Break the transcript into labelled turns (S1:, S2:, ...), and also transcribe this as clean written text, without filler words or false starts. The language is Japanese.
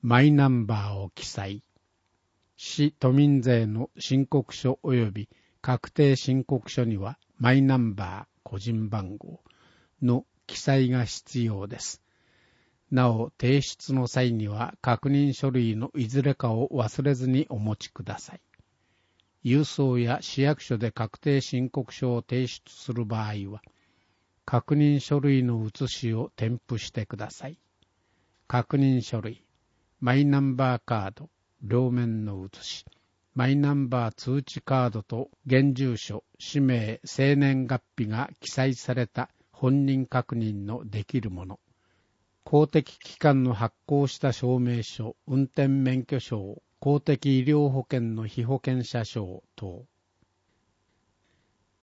S1: マイナンバーを記載。市都民税の申告書及び確定申告書にはマイナンバー個人番号の記載が必要です。なお、提出の際には確認書類のいずれかを忘れずにお持ちください。郵送や市役所で確定申告書を提出する場合は、確認書類の写しを添付してください。確認書類、マイナンバーカード、両面の写し、マイナンバー通知カードと現住所、氏名、生年月日が記載された本人確認のできるもの、公的機関の発行した証明書、運転免許証、公的医療保険の被保険者証等。